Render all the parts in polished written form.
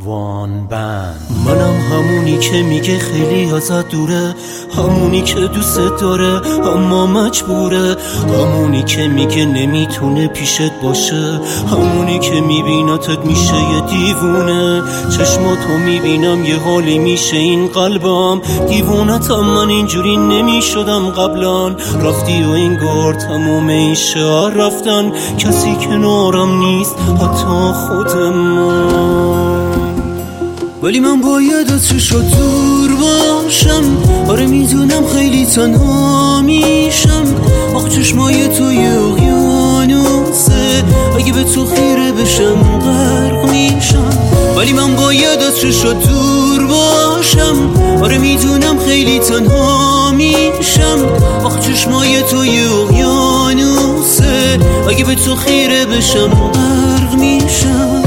وان بند. منم همونی که میگه خیلی ازت دوره، همونی که دوست داره اما مجبوره، همونی که میگه نمیتونه پیشت باشه، همونی که میبینتت میشه یه دیوونه. چشماتو میبینم یه حالی میشه این قلبم، دیوونتم من اینجوری نمیشدم قبلا. رفتی و انگار تموم این شهر رفتن، کسی کنارم نیست حتی خودم. ولی من باید از چشات دور باشم، آره میدونم خیلی تنها میشم. آخ چشمای تو یه اقیانوسه، اگه به تو خیره بشم غرق میشم. ولی من باید از چشات دور باشم، آره میدونم خیلی تنها میشم. آخ چشمای تو یه اقیانوسه، اگه به تو خیره بشم غرق میشم.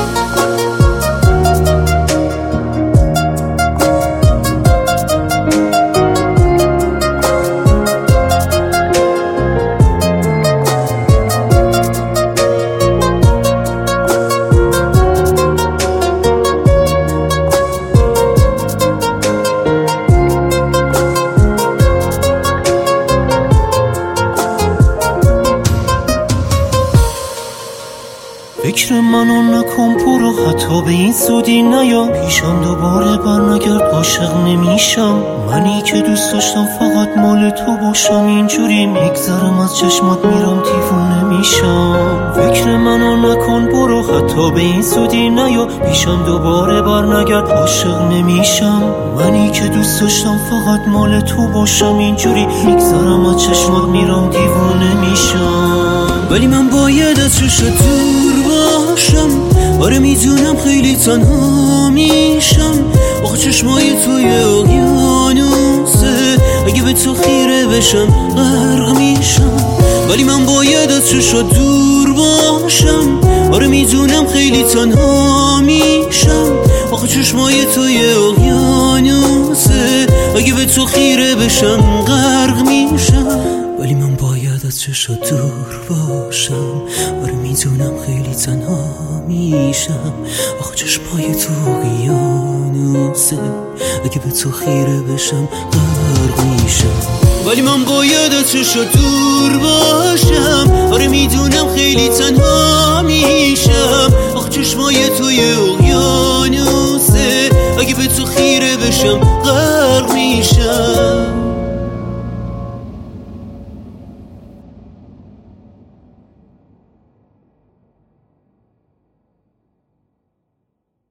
فکر منو نکن برو، حتی به این سودی نیا پیشم دوباره برنگرد، عاشق نمیشم. منی که دوست داشتم فقط مال تو باشم، اینجوری میگذرم از چشمات میرم دیوونه میشم. فکر منو نکن برو، حتی به این سودی نیا پیشم دوباره برنگرد، عاشق نمیشم. منی که دوست داشتم فقط مال تو باشم، اینجوری میگذرم از چشمات میرم دیوونه میشم. ولی من باید از چشات دور باشم، آره میدونم خیلی تنها میشم. آخه چشمای تو یه اقیانوسه، اگه به تو خیره بشم غرق میشم. ولی من باید از چشات دور باشم، آره میدونم خیلی تنها میشم. آخه چشمای تو یه اقیانوسه، اگه به تو خیره بشم غرق میشم. ولی من باید از چشات دور باشم، آره میدونم خیلی تنها میشم. آخه چشمای تو اقیانوسه، اگه به تو خیره بشم غرق میشم. ولی من باید از چشات دور باشم، آره میدونم خیلی تنها میشم. آخه چشمای تو اقیانوسه، اگه به تو خیره بشم غرق